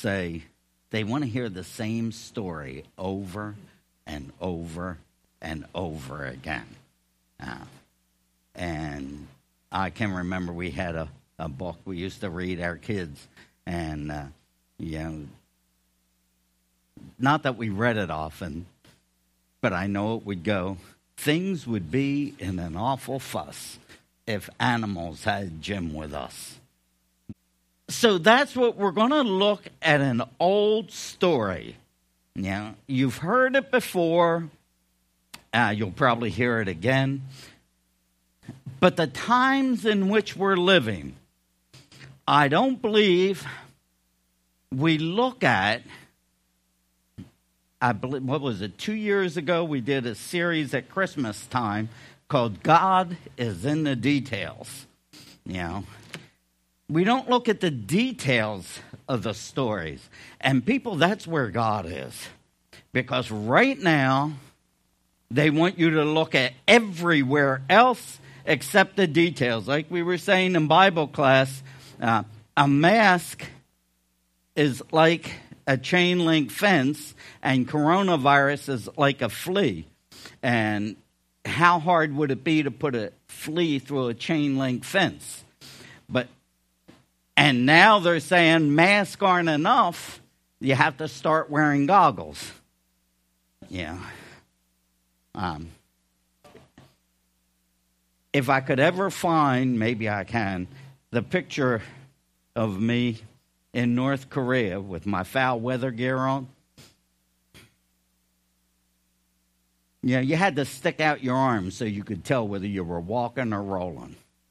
say they want to hear the same story over and over and over again. And I can remember we had a book we used to read our kids, and not that we read it often, but I know it would go, things would be in an awful fuss if animals had Jim with us. So that's what we're going to look at, an old story. Yeah, you've heard it before. You'll probably hear it again. But the times in which we're living, I don't believe we look at, I believe, what was it, 2 years ago we did a series at Christmas time called God is in the Details. We don't look at the details of the stories. And people, that's where God is. Because right now, they want you to look at everywhere else except the details. Like we were saying in Bible class, a mask is like a chain link fence, and coronavirus is like a flea. And how hard would it be to put a flea through a chain link fence? And now they're saying masks aren't enough. You have to start wearing goggles. Yeah. If I could ever find, maybe I can, the picture of me in North Korea with my foul weather gear on. You had to stick out your arms so you could tell whether you were walking or rolling.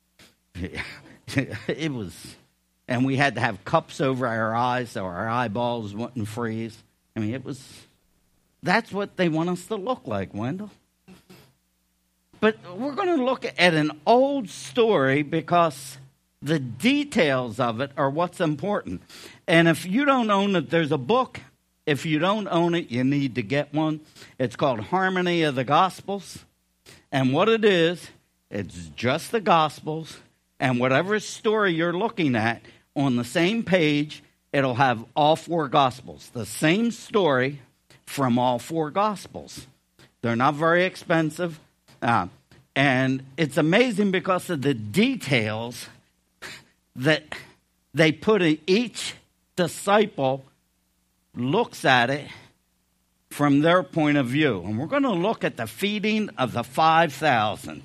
It was, and we had to have cups over our eyes so our eyeballs wouldn't freeze. I mean, that's what they want us to look like, Wendell. But we're going to look at an old story because the details of it are what's important. And if you don't own it, there's a book. If you don't own it, you need to get one. It's called Harmony of the Gospels. And what it is, it's just the Gospels. And whatever story you're looking at, on the same page, it'll have all four Gospels. The same story from all four Gospels. They're not very expensive. And it's amazing because of the details that they put in. Each disciple looks at it from their point of view. And we're going to look at the feeding of the 5,000.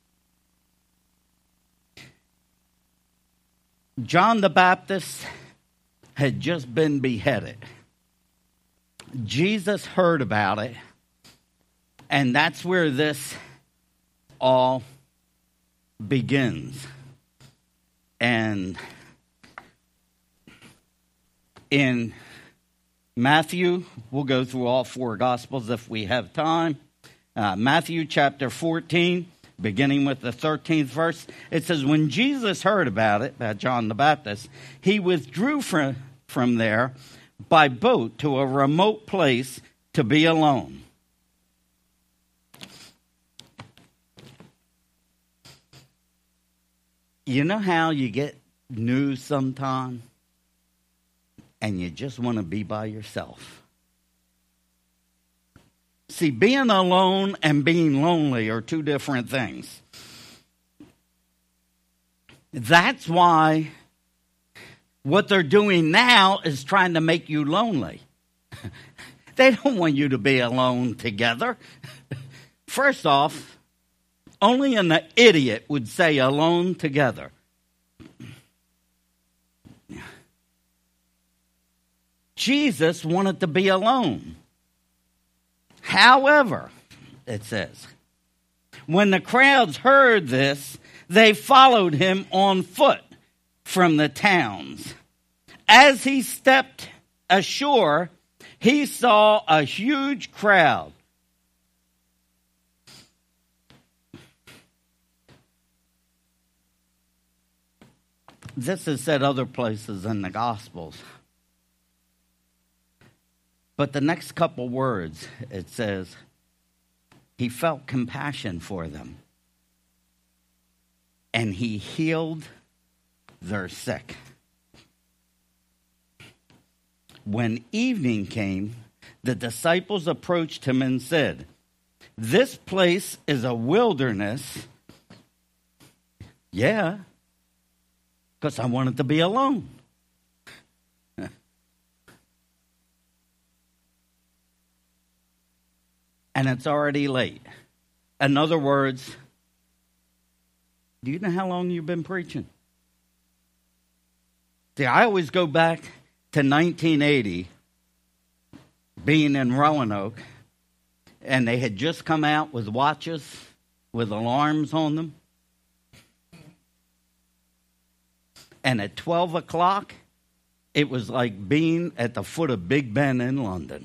John the Baptist had just been beheaded. Jesus heard about it. And that's where this all begins. And in Matthew, we'll go through all four Gospels if we have time. Matthew chapter 14, beginning with the 13th verse. It says, when Jesus heard about it, about John the Baptist, he withdrew from there by boat to a remote place to be alone. You know how you get news sometime and you just want to be by yourself? See, being alone and being lonely are two different things. That's why what they're doing now is trying to make you lonely. They don't want you to be alone together. First off, only an idiot would say alone together. Jesus wanted to be alone. However, it says, when the crowds heard this, they followed him on foot from the towns. As he stepped ashore, he saw a huge crowd. This is said other places in the Gospels. But the next couple words, it says, he felt compassion for them. And he healed their sick. When evening came, the disciples approached him and said, "This place is a wilderness." Yeah, because I wanted to be alone. And it's already late. In other words, do you know how long you've been preaching? See, I always go back to 1980, being in Roanoke, and they had just come out with watches with alarms on them. And at 12 o'clock, it was like being at the foot of Big Ben in London.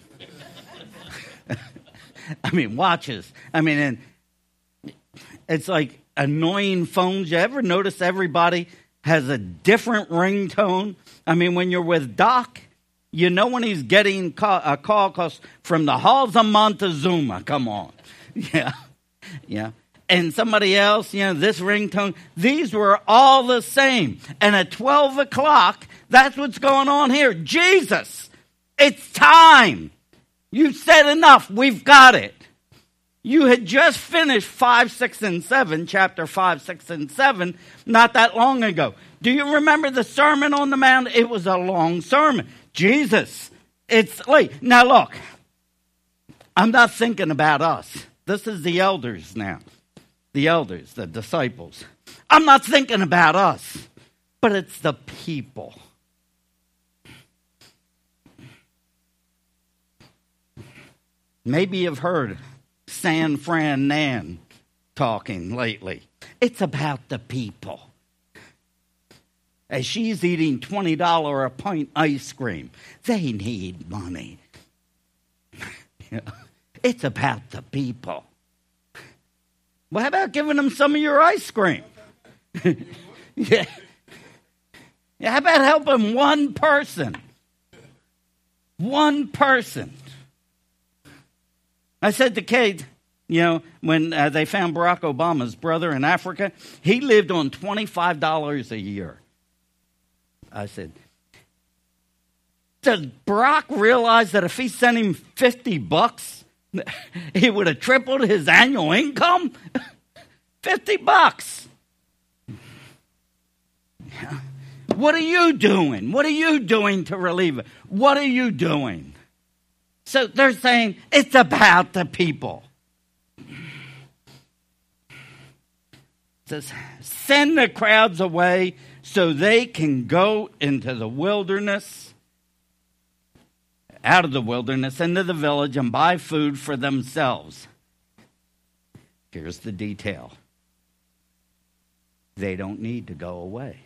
I mean, watches. I mean, and it's like annoying phones. You ever notice everybody has a different ringtone? I mean, when you're with Doc, you know when he's getting a call from the halls of Montezuma. Come on. Yeah. Yeah. And somebody else, this ringtone. These were all the same. And at 12 o'clock, that's what's going on here. Jesus, it's time. You've said enough. We've got it. You had just finished 5, 6, and 7, chapter 5, 6, and 7, not that long ago. Do you remember the Sermon on the Mount? It was a long sermon. Jesus, it's late. Now look, I'm not thinking about us. This is the elders now. The elders, the disciples. I'm not thinking about us, but it's the people. Maybe you've heard San Fran Nan talking lately. It's about the people. As she's eating $20 a pint ice cream, they need money. It's about the people. Well, how about giving them some of your ice cream? Yeah. How about helping one person? One person. I said to Kate, when they found Barack Obama's brother in Africa, he lived on $25 a year. I said, does Barack realize that if he sent him $50, he would have tripled his annual income? $50. What are you doing? What are you doing to relieve it? What are you doing? So they're saying it's about the people. It says, send the crowds away so they can go into the wilderness, out of the wilderness, into the village and buy food for themselves. Here's the detail. They don't need to go away.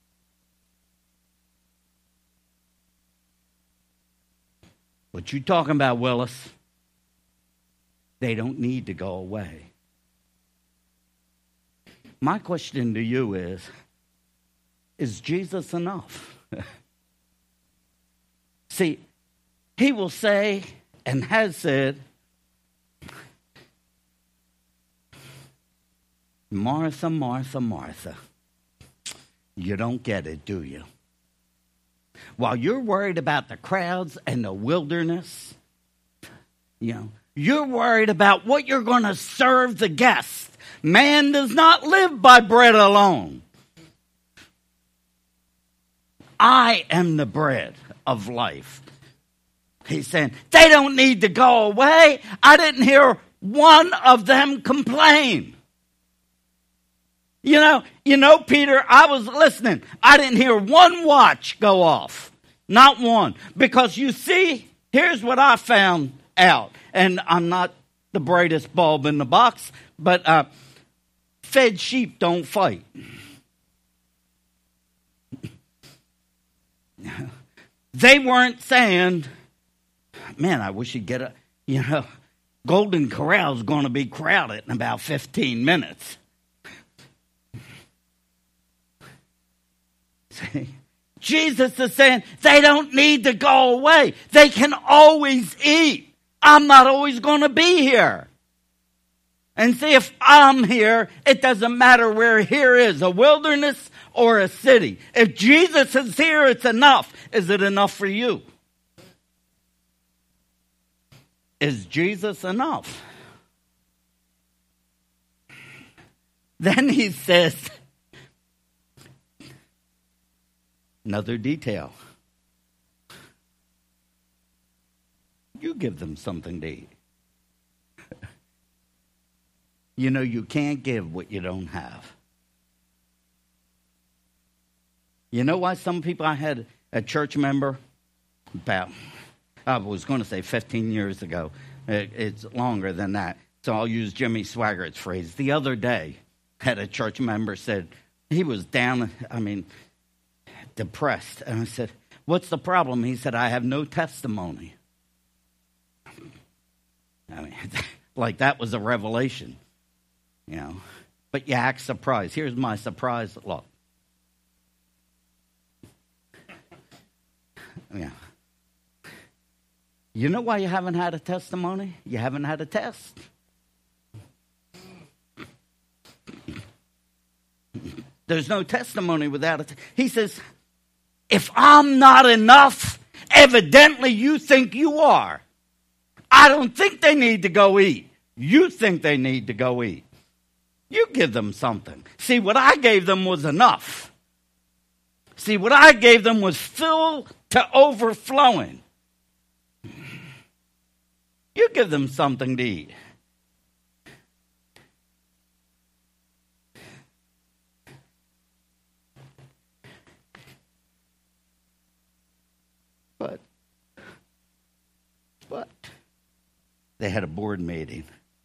What you talking about, Willis? They don't need to go away. My question to you is Jesus enough? See, he will say and has said, Martha, Martha, Martha, you don't get it, do you? While you're worried about the crowds and the wilderness, you're worried about what you're going to serve the guests. Man does not live by bread alone. I am the bread of life. He's saying, they don't need to go away. I didn't hear one of them complain. Peter, I was listening. I didn't hear one watch go off. Not one. Because you see, here's what I found out. And I'm not the brightest bulb in the box, but fed sheep don't fight. They weren't saying, man, I wish you'd get Golden Corral's going to be crowded in about 15 minutes. See? Jesus is saying they don't need to go away. They can always eat. I'm not always going to be here. And see, if I'm here, it doesn't matter where here is, a wilderness or a city. If Jesus is here, it's enough. Is it enough for you? Is Jesus enough? Then he says, another detail. You give them something to eat. You know, you can't give what you don't have. You know why some people, I had a church member about, I was going to say 15 years ago. It's longer than that. So I'll use Jimmy Swaggart's phrase. The other day, had a church member said, he was down, depressed. And I said, what's the problem? He said, I have no testimony. I mean, like that was a revelation, you know. But you act surprised. Here's my surprise look. Yeah. You know why you haven't had a testimony? You haven't had a test. There's no testimony without it. He says, if I'm not enough, evidently you think you are. I don't think they need to go eat. You think they need to go eat. You give them something. See, what I gave them was enough. See, what I gave them was filled to overflowing. You give them something to eat. But they had a board meeting.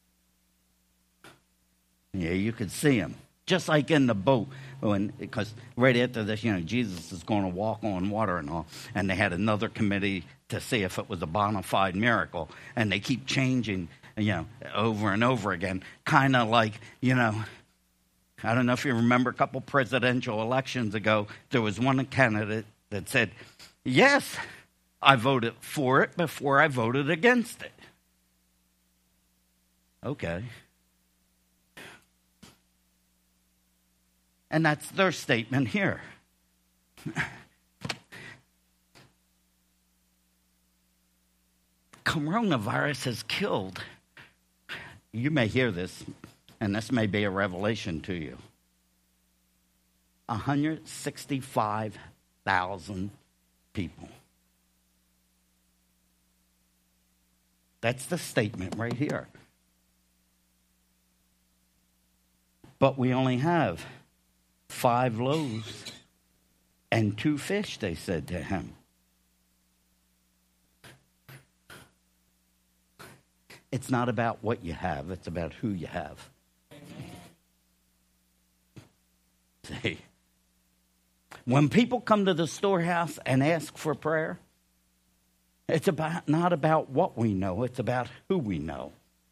Yeah, you could see them. Just like in the boat, because right after this, Jesus is going to walk on water and all, and they had another committee to see if it was a bona fide miracle, and they keep changing, over and over again, kind of like, I don't know if you remember a couple presidential elections ago, there was one candidate that said, yes, I voted for it before I voted against it. Okay. And that's their statement here. Coronavirus has killed, you may hear this, and this may be a revelation to you, 165,000 people. That's the statement right here. But we only have 5 loaves and 2 fish, they said to him. It's not about what you have, it's about who you have. See, when people come to the storehouse and ask for prayer, it's not about what we know, it's about who we know.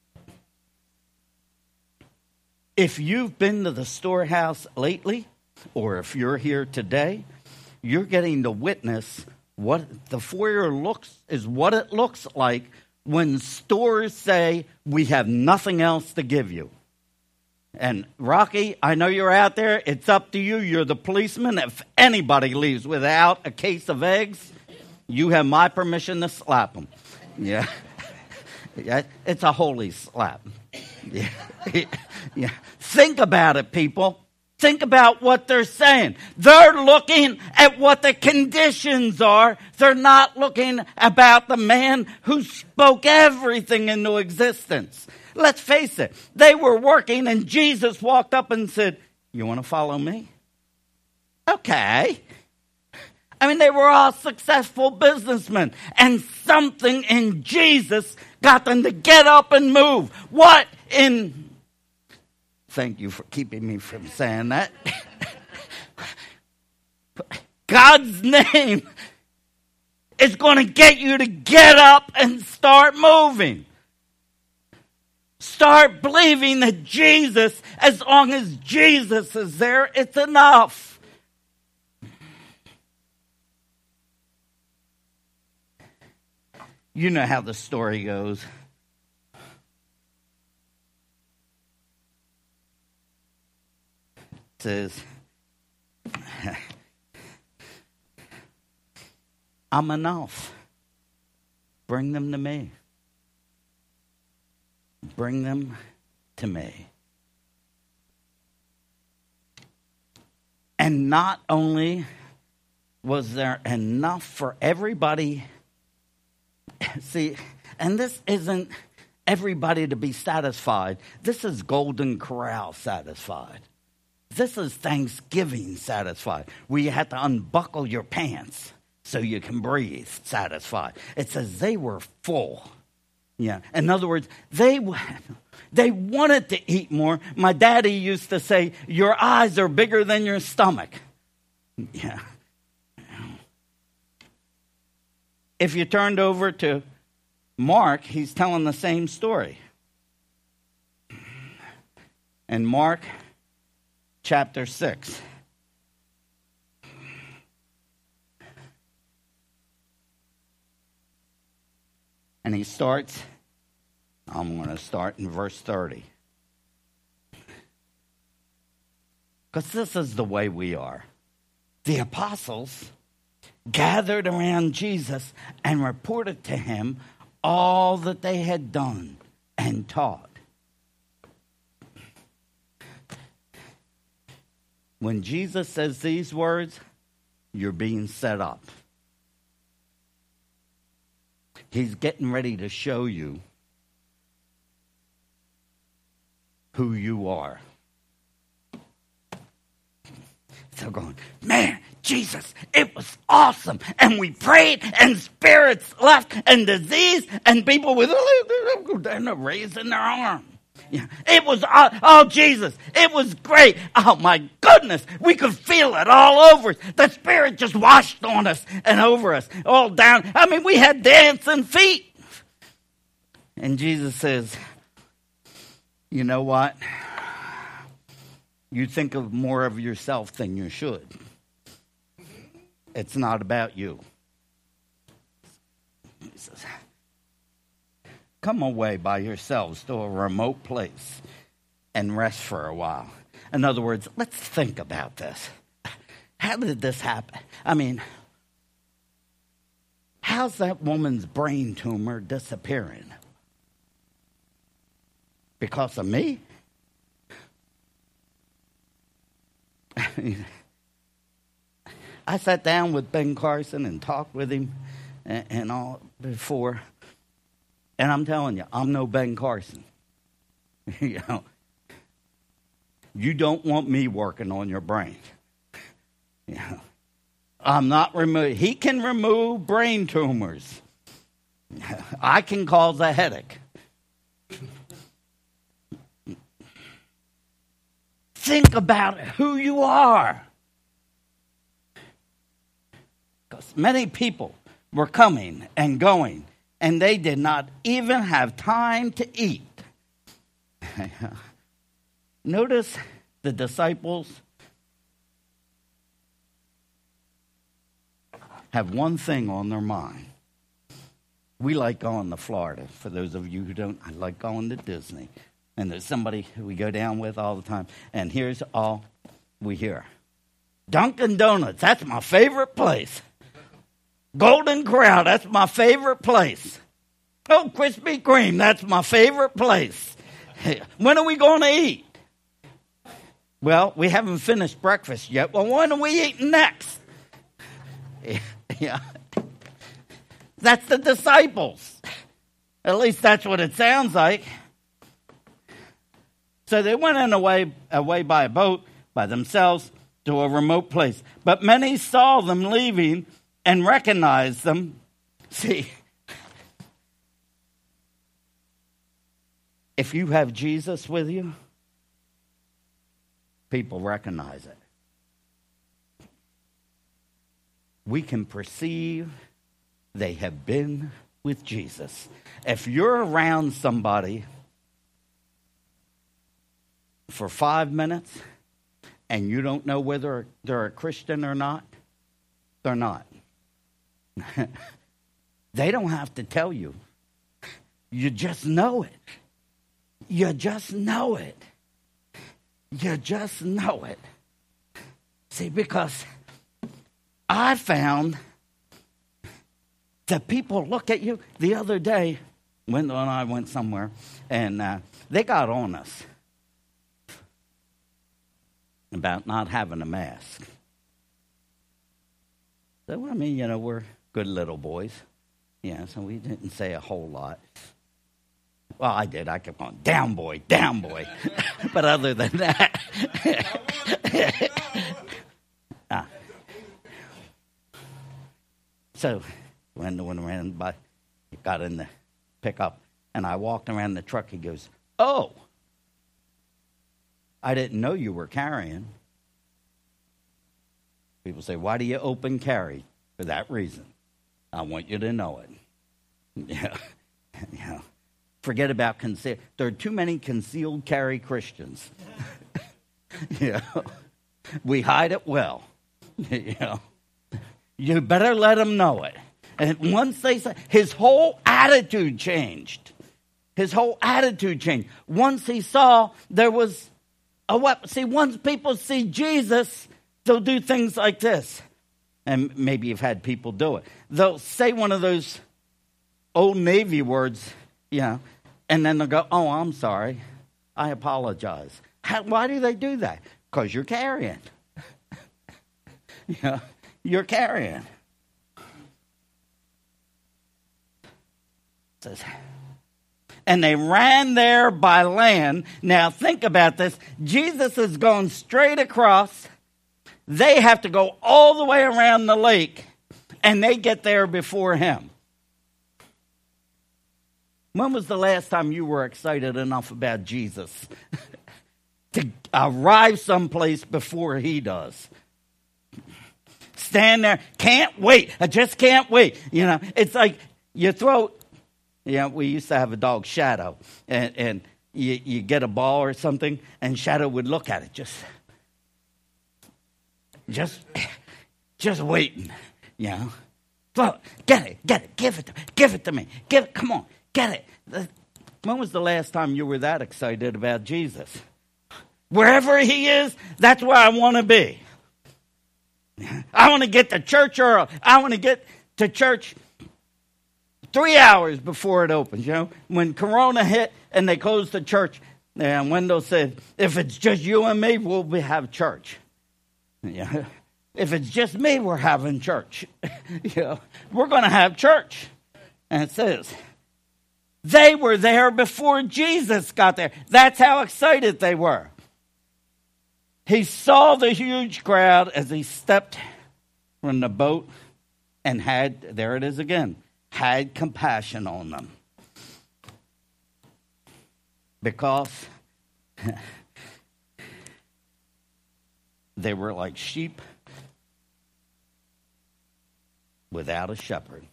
If you've been to the storehouse lately, or if you're here today, you're getting to witness what the foyer is what it looks like when stores say, we have nothing else to give you. And Rocky, I know you're out there. It's up to you. You're the policeman. If anybody leaves without a case of eggs, you have my permission to slap them. Yeah. Yeah, it's a holy slap. Yeah. Yeah. Think about it, people. Think about what they're saying. They're looking at what the conditions are. They're not looking about the man who spoke everything into existence. Let's face it. They were working and Jesus walked up and said, you want to follow me? Okay. I mean, they were all successful businessmen. And something in Jesus got them to get up and move. What in... Thank you for keeping me from saying that. God's name is going to get you to get up and start moving. Start believing that Jesus, as long as Jesus is there, it's enough. You know how the story goes. It says, I'm enough. Bring them to me. Bring them to me. And not only was there enough for everybody, see, and this isn't everybody to be satisfied. This is Golden Corral satisfied. This is Thanksgiving satisfied, where you have to unbuckle your pants so you can breathe satisfied. It says they were full. Yeah. In other words, they wanted to eat more. My daddy used to say, your eyes are bigger than your stomach. Yeah. If you turned over to Mark, he's telling the same story. In Mark chapter 6. And he starts, I'm going to start in verse 30. Because this is the way we are. The apostles gathered around Jesus and reported to him all that they had done and taught. When Jesus says these words, you're being set up. He's getting ready to show you who you are. So going, man, Jesus, it was awesome. And we prayed and spirits left and disease and people with raising their arm. Yeah. It was, oh, Jesus, it was great. Oh, my goodness. We could feel it all over us. The Spirit just washed on us and over us, all down. I mean, we had dancing feet. And Jesus says, you know what? You think of more of yourself than you should. It's not about you. He says, come away by yourselves to a remote place and rest for a while. In other words, let's think about this. How did this happen? I mean, how's that woman's brain tumor disappearing? Because of me? I sat down with Ben Carson and talked with him and all before. And I'm telling you, I'm no Ben Carson. You know, you don't want me working on your brain. You know, I'm not remove. He can remove brain tumors. I can cause a headache. Think about who you are. Because many people were coming and going, and they did not even have time to eat. Notice the disciples have one thing on their mind. We like going to Florida. For those of you who don't, I like going to Disney. And there's somebody who we go down with all the time. And here's all we hear. Dunkin' Donuts, that's my favorite place. Golden Corral, that's my favorite place. Oh, Krispy Kreme, that's my favorite place. When are we going to eat? Well, we haven't finished breakfast yet. Well, when are we eating next? Yeah. That's the disciples. At least that's what it sounds like. So they went away by a boat by themselves to a remote place. But many saw them leaving and recognized them. See, if you have Jesus with you, people recognize it. We can perceive they have been with Jesus. If you're around somebody for 5 minutes and you don't know whether they're a Christian or not, they're not. They don't have to tell you. You just know it. You just know it. You just know it. See, because I found that people look at you. The other day, Wendell and I went somewhere, and they got on us about not having a mask. So, I mean, we're good little boys. Yeah, so we didn't say a whole lot. Well, I did. I kept going, down, boy, down, boy. But other than that... So, Wendell went around, got in the pickup, and I walked around the truck. He goes, "Oh, I didn't know you were carrying." People say, "Why do you open carry?" For that reason. I want you to know it. Yeah. Forget about conceal. There are too many concealed carry Christians. We hide it well. You better let them know it. And once they say, his whole attitude changed. His whole attitude changed. Once he saw there was a weapon. See, once people see Jesus, they'll do things like this. And maybe you've had people do it. They'll say one of those old Navy words, and then they'll go, "Oh, I'm sorry. I apologize." Why do they do that? Because you're carrying. You're carrying. It says, and they ran there by land. Now think about this. Jesus is going straight across. They have to go all the way around the lake, and they get there before him. When was the last time you were excited enough about Jesus to arrive someplace before he does? Stand there, can't wait. I just can't wait. It's like you throw. We used to have a dog, Shadow, and you get a ball or something, and Shadow would look at it, just waiting. Throw it, get it, give it to me, come on, get it. When was the last time you were that excited about Jesus? Wherever he is, that's where I want to be. I want to get to church early. I want to get to church 3 hours before it opens. When Corona hit and they closed the church, and Wendell said, "If it's just you and me, we'll have church." If it's just me, we're having church. We're going to have church. And it says, they were there before Jesus got there. That's how excited they were. He saw the huge crowd as he stepped from the boat and had, there it is again, had compassion on them. Because they were like sheep without a shepherd.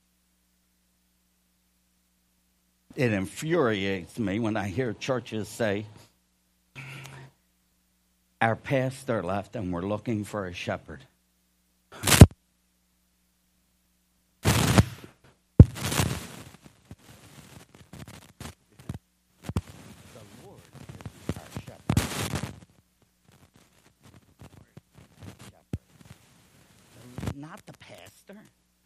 It infuriates me when I hear churches say, "Our pastor left and we're looking for a shepherd." Not the pastor.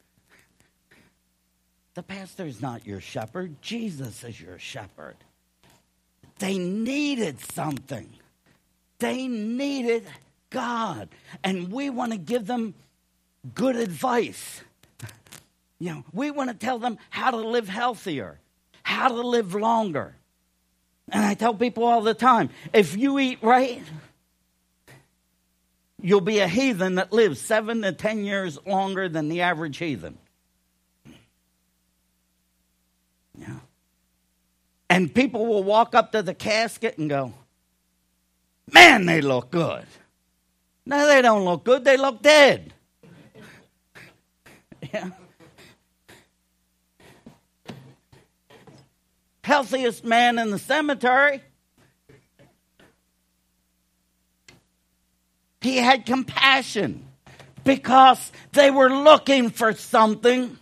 The pastor is not your shepherd. Jesus is your shepherd. They needed something. They needed God. And we want to give them good advice. We want to tell them how to live healthier, how to live longer. And I tell people all the time, if you eat right, you'll be a heathen that lives 7 to 10 years longer than the average heathen. And people will walk up to the casket and go, "Man, they look good." No, they don't look good. They look dead. Healthiest man in the cemetery. He had compassion because they were looking for something.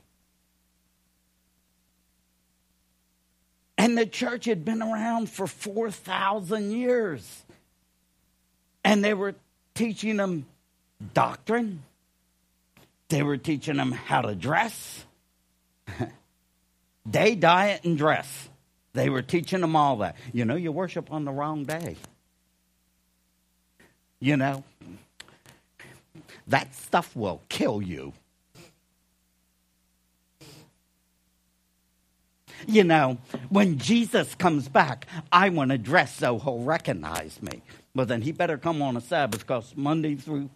And the church had been around for 4,000 years. And they were teaching them doctrine. They were teaching them how to dress. Day, diet, and dress. They were teaching them all that. You worship on the wrong day. That stuff will kill you. When Jesus comes back, I want to dress so he'll recognize me. Well, then he better come on a Sabbath, because Monday through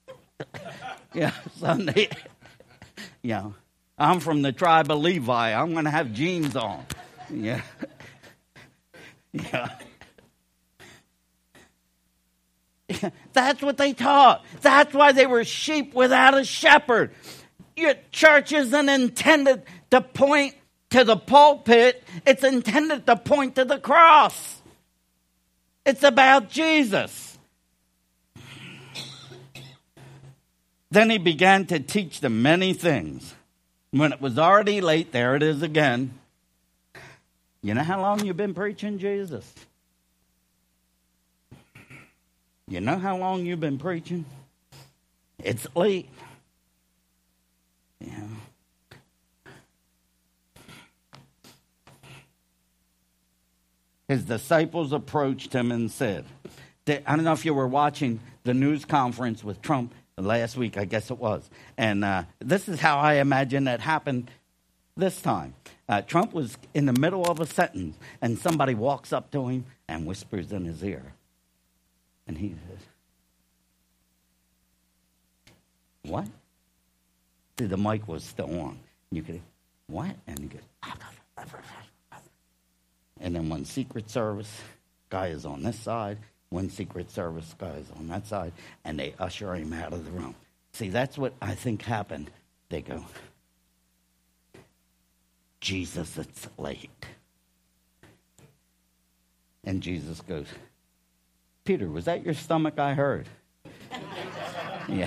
Sunday, I'm from the tribe of Levi. I'm going to have jeans on. Yeah. That's what they taught. That's why they were sheep without a shepherd. Your church isn't intended to point to the pulpit. It's intended to point to the cross. It's about Jesus. Then he began to teach them many things. When it was already late, there it is again. You know how long you've been preaching Jesus? You know how long you've been preaching? It's late. His disciples approached him and said, I don't know if you were watching the news conference with Trump last week, I guess it was. And this is how I imagine it happened this time. Trump was in the middle of a sentence, and somebody walks up to him and whispers in his ear. And he says, what? See, the mic was still on. You could, what? And he goes, and then one Secret Service guy is on this side, one Secret Service guy is on that side, and they usher him out of the room. See, that's what I think happened. They go, Jesus, it's late. And Jesus goes, Peter, was that your stomach I heard? Yeah.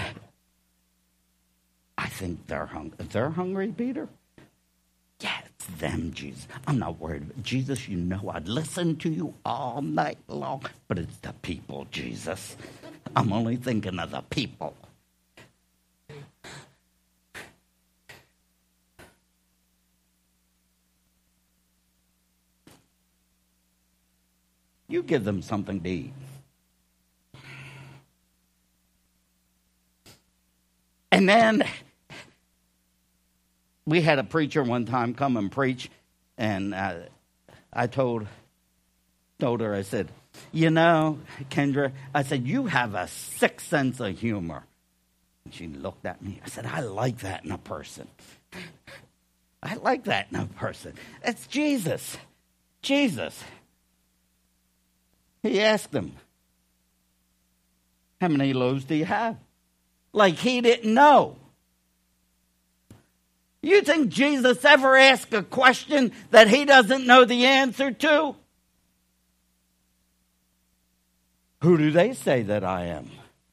I think they're hungry. They're hungry, Peter? Yeah, it's them, Jesus. I'm not worried. Jesus, I'd listen to you all night long. But it's the people, Jesus. I'm only thinking of the people. You give them something to eat. And then we had a preacher one time come and preach, and I told her, I said, Kendra, I said, you have a sick sense of humor. And she looked at me. I said, I like that in a person. I like that in a person. It's Jesus. Jesus. He asked them, how many loaves do you have? Like he didn't know. You think Jesus ever asked a question that he doesn't know the answer to? Who do they say that I am?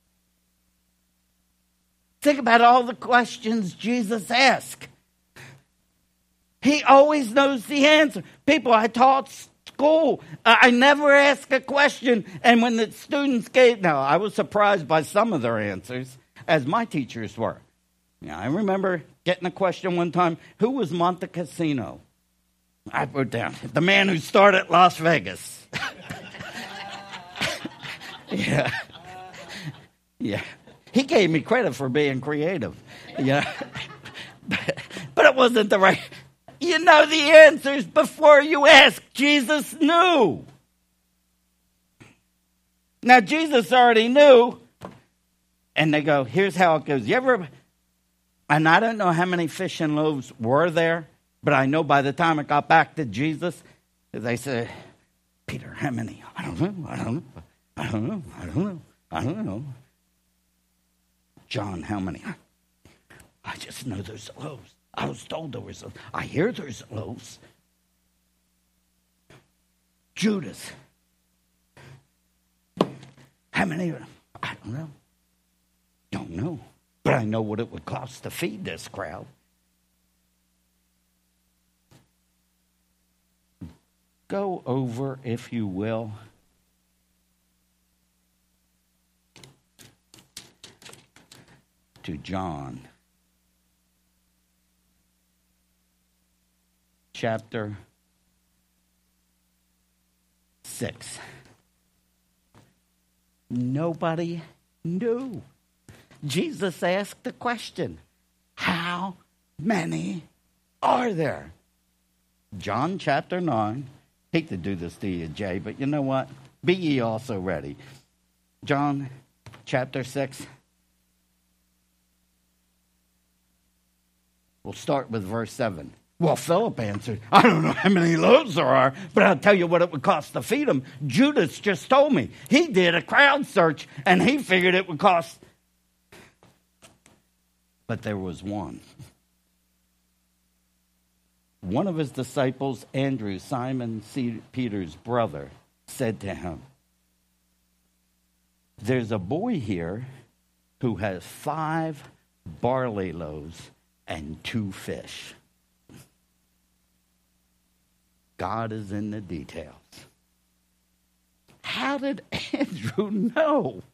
Think about all the questions Jesus asked. He always knows the answer. People, I taught school. I never ask a question. And when the students I was surprised by some of their answers, as my teachers were. I remember getting a question one time, who was Monte Cassino? I wrote down, the man who started Las Vegas. Yeah. He gave me credit for being creative. Yeah. But it wasn't the right. You know the answers before you ask. Jesus knew. Now, Jesus already knew. And they go, here's how it goes. And I don't know how many fish and loaves were there, but I know by the time it got back to Jesus, they said, Peter, how many? I don't know. John, how many? I just know there's loaves. I was told there was loaves. I hear there's loaves. Judas, how many? I don't know. Don't know. But I know what it would cost to feed this crowd. Go over, if you will, to John chapter 6. Nobody knew. Jesus asked the question, how many are there? John chapter 9. Hate to do this to you, Jay, but you know what? Be ye also ready. John chapter 6. We'll start with verse 7. Well, Philip answered, I don't know how many loaves there are, but I'll tell you what it would cost to feed them. Judas just told me. He did a crowd search, and he figured it would cost. But there was one. One of his disciples, Andrew, Simon Peter's brother, said to him, there's a boy here who has 5 barley loaves and 2 fish. God is in the details. How did Andrew know?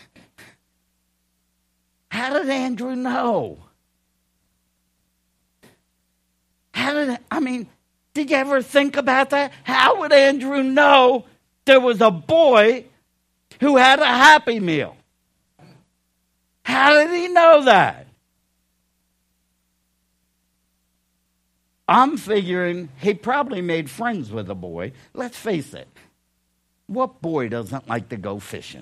How did Andrew know? Did you ever think about that? How would Andrew know there was a boy who had a Happy Meal? How did he know that? I'm figuring he probably made friends with a boy. Let's face it. What boy doesn't like to go fishing?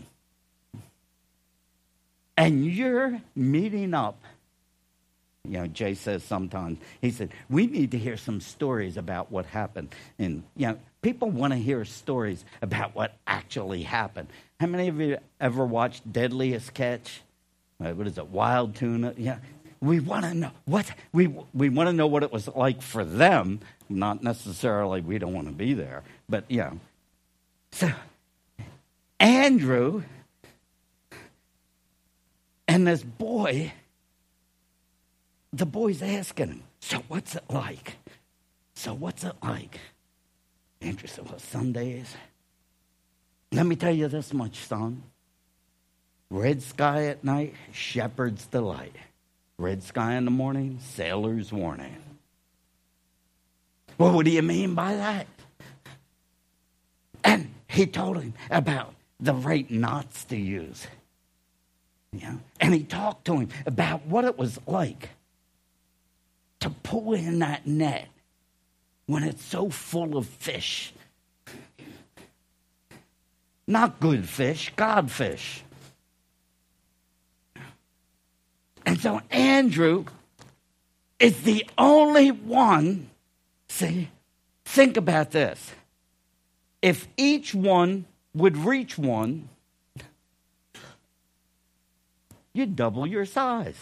And you're meeting up. You know, Jay says sometimes, he said, we need to hear some stories about what happened. And, people want to hear stories about what actually happened. How many of you ever watched Deadliest Catch? What is it, Wild Tuna? Yeah. We want to know we want to know what it was like for them. Not necessarily we don't want to be there, but So Andrew and this boy, the boy's asking him, so what's it like? Andrew said, well, some days. Let me tell you this much, son. Red sky at night, shepherd's delight. Red sky in the morning, sailor's warning. Well, what do you mean by that? And he told him about the right knots to use. And he talked to him about what it was like to pull in that net when it's so full of fish. Not good fish, God fish. And so Andrew is the only one. See, think about this. If each one would reach one, you'd double your size.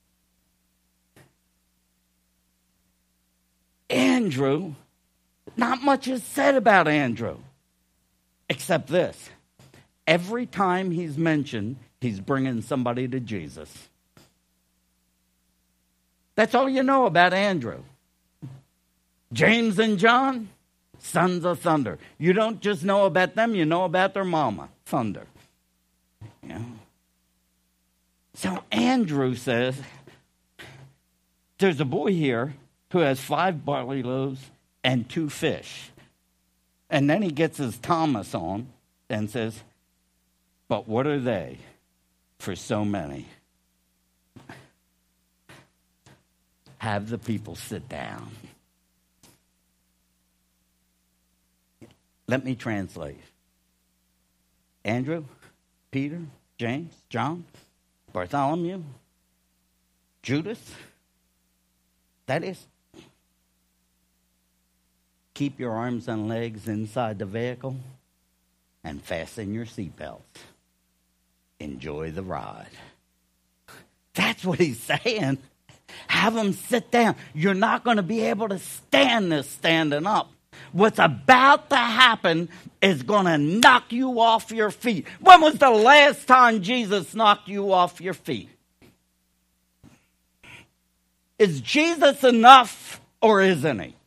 Andrew, not much is said about Andrew, except this. Every time he's mentioned, he's bringing somebody to Jesus. That's all you know about Andrew. James and John, sons of thunder. You don't just know about them, you know about their mama, thunder. So Andrew says, there's a boy here who has 5 barley loaves and 2 fish. And then he gets his Thomas on and says, but what are they for so many? Have the people sit down. Let me translate. Andrew, Peter, James, John, Bartholomew, Judas. That is, keep your arms and legs inside the vehicle and fasten your seatbelts. Enjoy the ride. That's what he's saying. Have them sit down. You're not going to be able to stand this standing up. What's about to happen is going to knock you off your feet. When was the last time Jesus knocked you off your feet? Is Jesus enough or isn't he?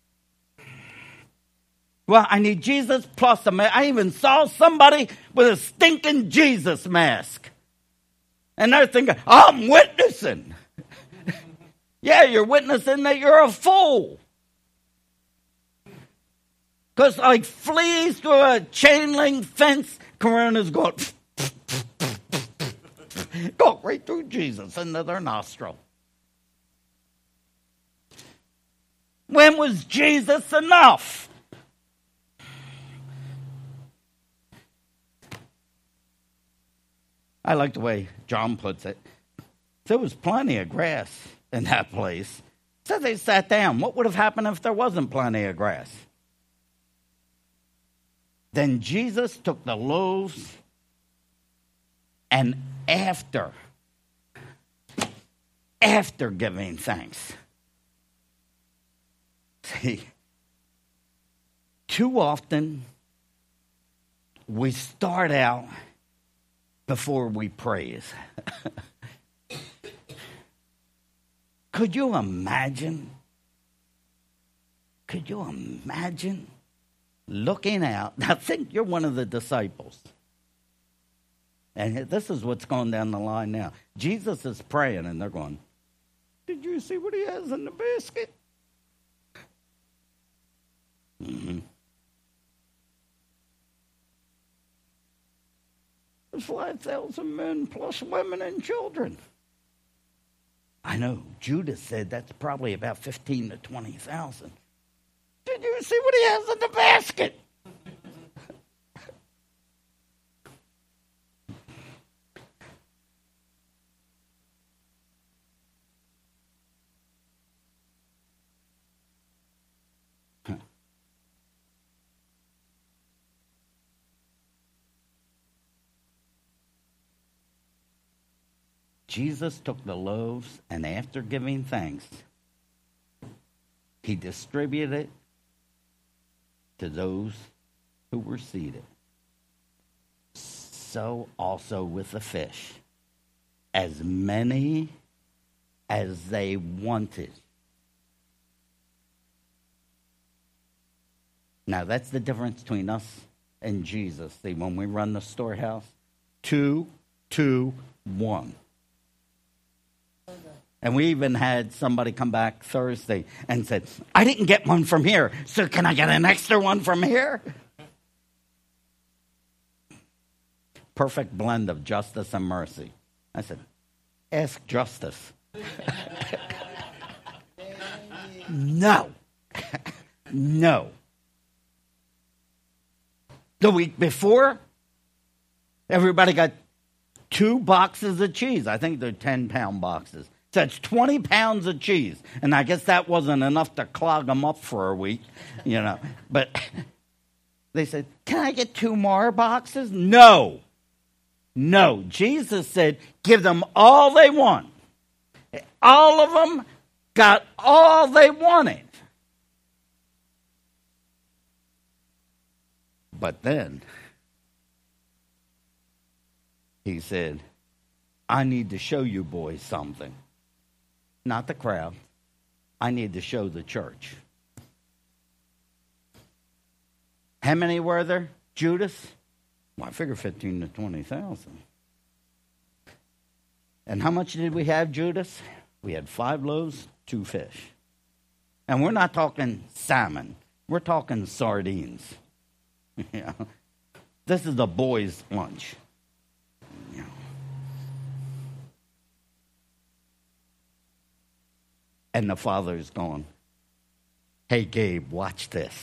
Well, I need Jesus plus a mask. I even saw somebody with a stinking Jesus mask. And they're thinking, I'm witnessing. Yeah, you're witnessing that you're a fool. Because like fleas through a chain link fence, corona's going go right through Jesus into their nostril. When was Jesus enough? I like the way John puts it. There was plenty of grass in that place. So they sat down. What would have happened if there wasn't plenty of grass? Then Jesus took the loaves and after giving thanks. See, too often we start out before we praise. Could you imagine? Looking out? Now think you're one of the disciples. And this is what's going down the line now. Jesus is praying and they're going, did you see what he has in the basket? Mm-hmm. There's 5,000 men plus women and children. I know. Judas said that's probably about 15 to 20,000. Did you see what he has in the basket? Jesus took the loaves, and after giving thanks, he distributed it to those who were seated. So also with the fish, as many as they wanted. Now that's the difference between us and Jesus. See, when we run the storehouse, 2, 2, 1. And we even had somebody come back Thursday and said, I didn't get one from here, so can I get an extra one from here? Perfect blend of justice and mercy. I said, ask justice. No. No. The week before, everybody got 2 boxes of cheese. I think they're 10-pound boxes. So that's 20 pounds of cheese. And I guess that wasn't enough to clog them up for a week, you know. But they said, can I get 2 more boxes? No. No. Jesus said, give them all they want. All of them got all they wanted. But then he said, I need to show you boys something. Not the crowd. I need to show the church. How many were there? Judas? Well, I figure 15 to 20,000. And how much did we have, Judas? We had 5 loaves, 2 fish. And we're not talking salmon. We're talking sardines. You know, this is the boys' lunch. You know. And the father's going, hey, Gabe, watch this.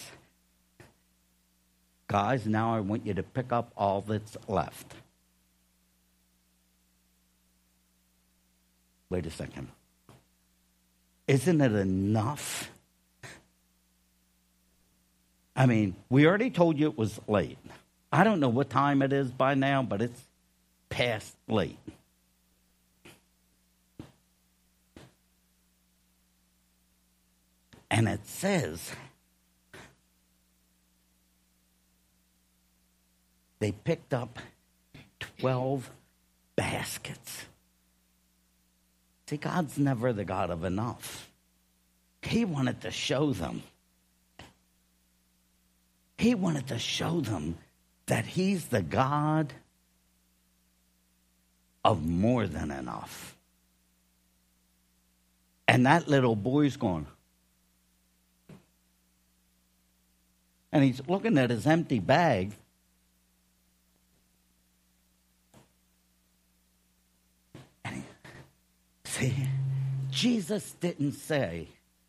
Guys, now I want you to pick up all that's left. Wait a second. Isn't it enough? I mean, we already told you it was late. I don't know what time it is by now, but it's past late. And it says they picked up 12 baskets. See, God's never the God of enough. He wanted to show them. He wanted to show them that he's the God of more than enough. And that little boy's going, And he's looking at his empty bag. And see, Jesus didn't say,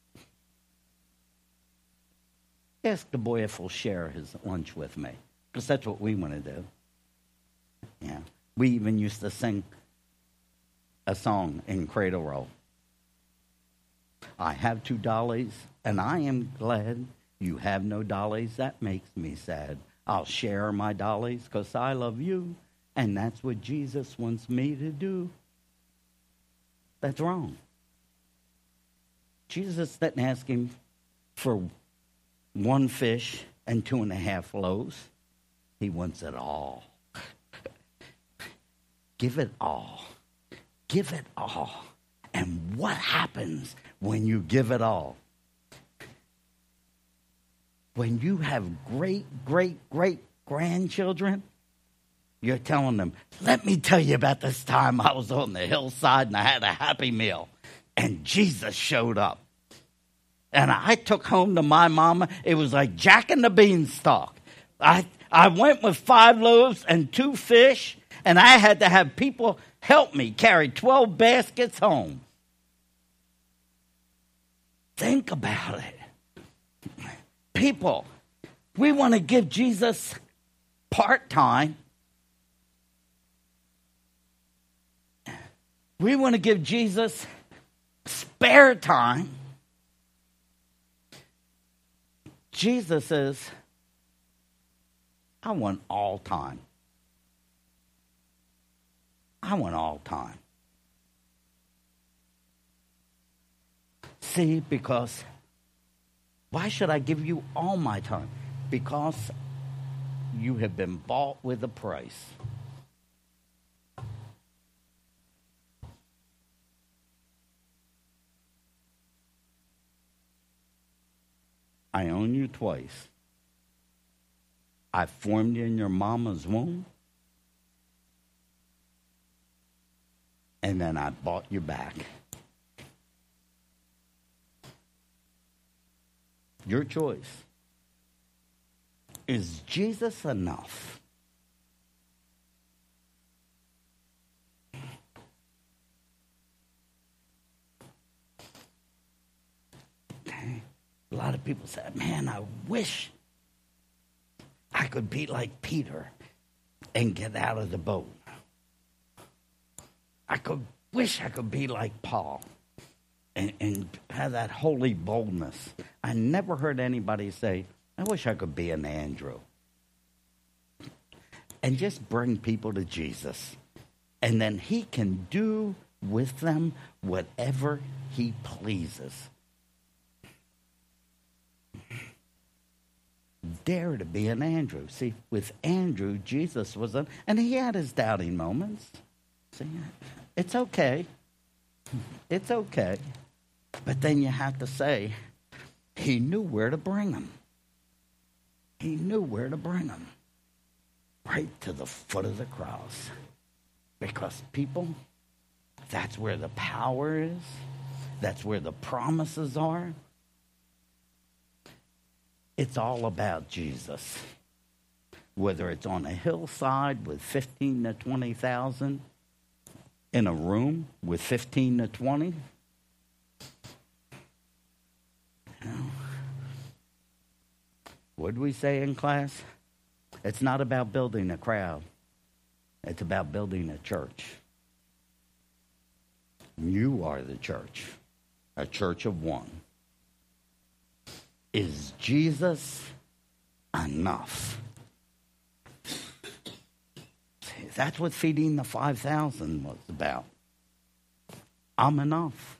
ask the boy if he'll share his lunch with me. Because that's what we want to do. Yeah. We even used to sing a song in Cradle Roll. I have $2, and I am glad. You have no dollies, that makes me sad. I'll share my dollies because I love you, and that's what Jesus wants me to do. That's wrong. Jesus didn't ask him for 1 fish and 2.5 loaves. He wants it all. Give it all. Give it all. And what happens when you give it all? When you have great, great, great grandchildren, you're telling them, let me tell you about this time I was on the hillside and I had a Happy Meal. And Jesus showed up. And I took home to my mama. It was like Jack and the Beanstalk. I went with 5 loaves and 2 fish, and I had to have people help me carry 12 baskets home. Think about it. People, we want to give Jesus part-time. We want to give Jesus spare time. Jesus says, I want all time. I want all time. See, because why should I give you all my time? Because you have been bought with a price. I own you twice. I formed you in your mama's womb. And then I bought you back. Your choice. Is Jesus enough? A lot of people say, man, I wish I could be like Peter and get out of the boat. Wish I could be like Paul and have that holy boldness. I never heard anybody say, I wish I could be an Andrew. And just bring people to Jesus. And then he can do with them whatever he pleases. Dare to be an Andrew. See, with Andrew, Jesus was and he had his doubting moments. See, it's okay. It's okay. But then you have to say, he knew where to bring them. He knew where to bring them. Right to the foot of the cross. Because people, that's where the power is. That's where the promises are. It's all about Jesus. Whether it's on a hillside with 15 to 20,000, in a room with 15 to 20. You know, what did we say in class? It's not about building a crowd. It's about building a church. You are the church, a church of one. Is Jesus enough? See, that's what feeding the 5,000 was about. I'm enough.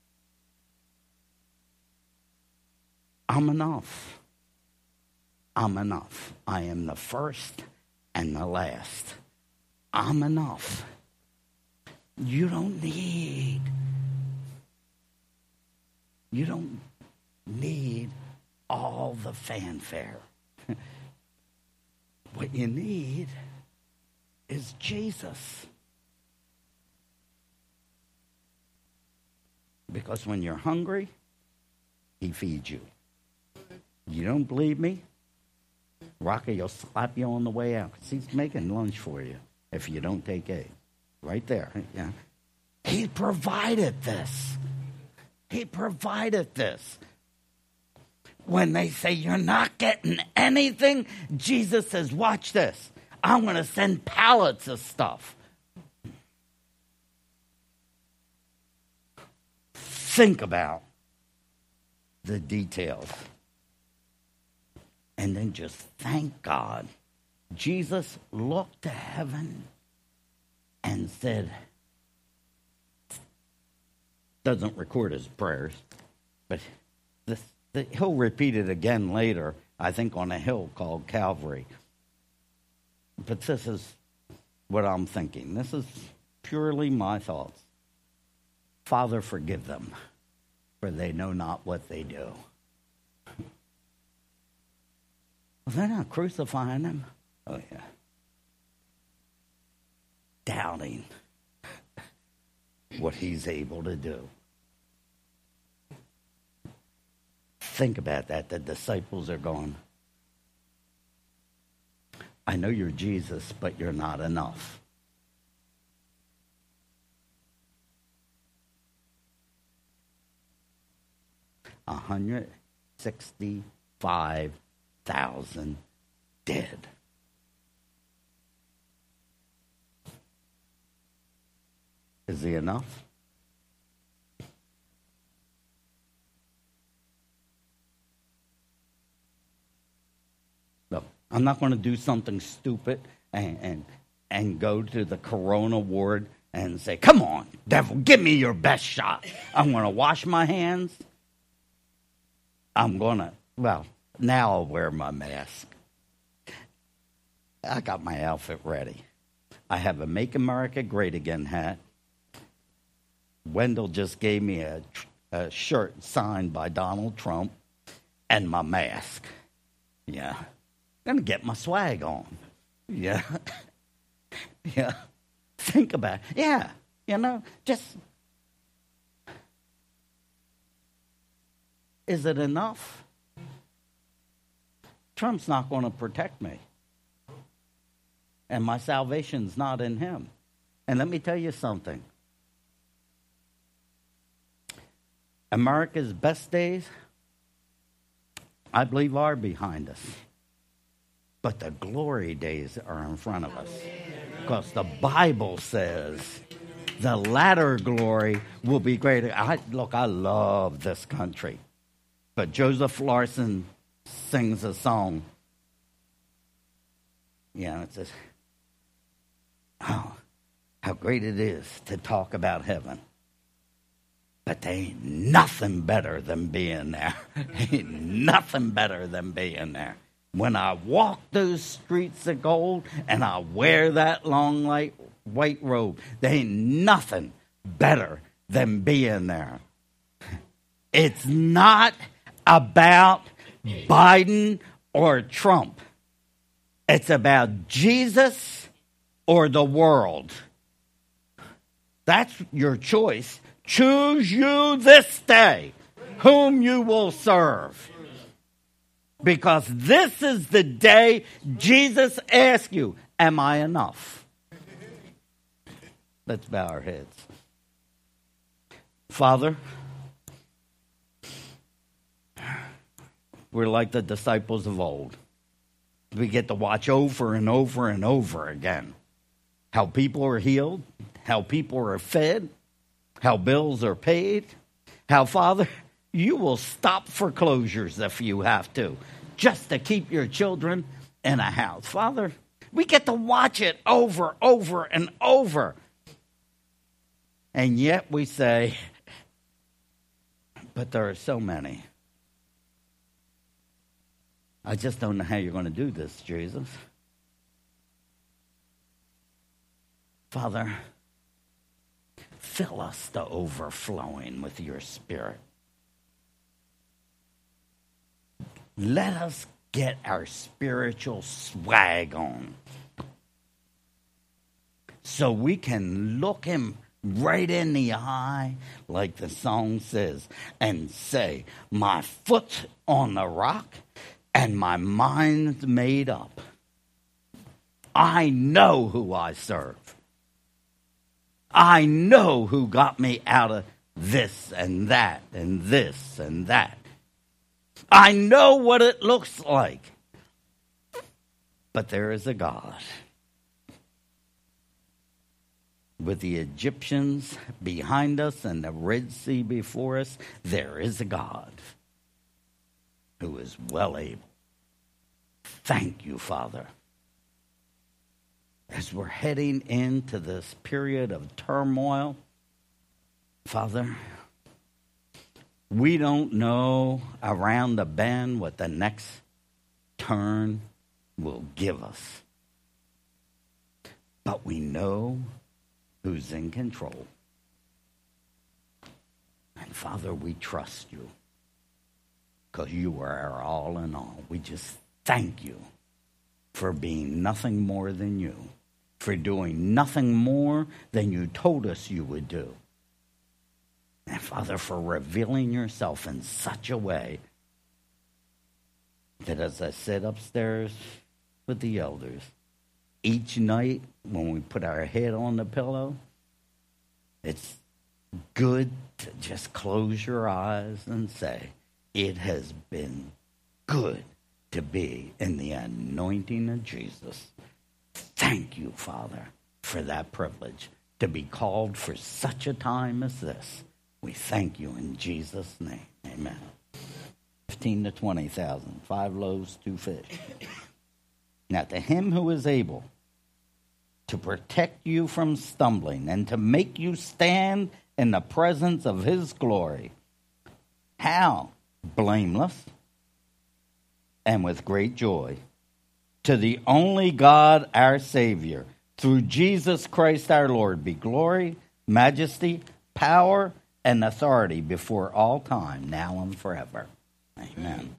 I'm enough. I'm enough. I am the first and the last. I'm enough. You don't need all the fanfare. What you need is Jesus. Because when you're hungry, he feeds you. You don't believe me? Rocky will slap you on the way out because he's making lunch for you if you don't take eggs. Right there. Yeah. He provided this. He provided this. When they say you're not getting anything, Jesus says, watch this. I'm going to send pallets of stuff. Think about the details. And then just thank God. Jesus looked to heaven and said, doesn't record his prayers, but he'll repeat it again later, I think on a hill called Calvary. But this is what I'm thinking. This is purely my thoughts. Father, forgive them, for they know not what they do. Well, they're not crucifying him. Oh, yeah. Doubting what he's able to do. Think about that. The disciples are going, I know you're Jesus, but you're not enough. $165,000 dead. Is he enough? Look, I'm not going to do something stupid and go to the corona ward and say, come on, devil, give me your best shot. I'm going to wash my hands. Now I'll wear my mask. I got my outfit ready. I have a Make America Great Again hat. Wendell just gave me a shirt signed by Donald Trump and my mask. Yeah. I'm going to get my swag on. Yeah. Yeah. Think about it. Yeah. Just. Is it enough? Trump's not going to protect me. And my salvation's not in him. And let me tell you something. America's best days, I believe, are behind us. But the glory days are in front of us. Because the Bible says the latter glory will be greater. I love this country. But Joseph Larson sings a song. It says, oh, how great it is to talk about heaven. But there ain't nothing better than being there. Ain't nothing better than being there. When I walk those streets of gold and I wear that long white robe, there ain't nothing better than being there. It's not about Biden or Trump. It's about Jesus or the world. That's your choice. Choose you this day whom you will serve. Because this is the day Jesus asks you, am I enough? Let's bow our heads. Father, we're like the disciples of old. We get to watch over and over and over again how people are healed, how people are fed, how bills are paid, how, Father, you will stop foreclosures if you have to, just to keep your children in a house. Father, we get to watch it over and over. And yet we say, but there are so many. I just don't know how you're going to do this, Jesus. Father, fill us to overflowing with your Spirit. Let us get our spiritual swag on so we can look him right in the eye, like the song says, and say, my foot's on the rock and my mind's made up. I know who I serve. I know who got me out of this and that and this and that. I know what it looks like. But there is a God. With the Egyptians behind us and the Red Sea before us, there is a God who is well able. Thank you, Father. As we're heading into this period of turmoil, Father, we don't know around the bend what the next turn will give us. But we know who's in control. And Father, we trust you because you are our all in all. We just thank you for being nothing more than you, for doing nothing more than you told us you would do. And Father, for revealing yourself in such a way that as I sit upstairs with the elders, each night when we put our head on the pillow, it's good to just close your eyes and say, it has been good to be in the anointing of Jesus. Thank you, Father, for that privilege to be called for such a time as this. We thank you in Jesus' name. Amen. 15 to 20,000, 5 loaves, 2 fish. Now to him who is able to protect you from stumbling and to make you stand in the presence of his glory. How? Blameless and with great joy. To the only God, our Savior, through Jesus Christ our Lord, be glory, majesty, power, and authority before all time, now and forever. Amen.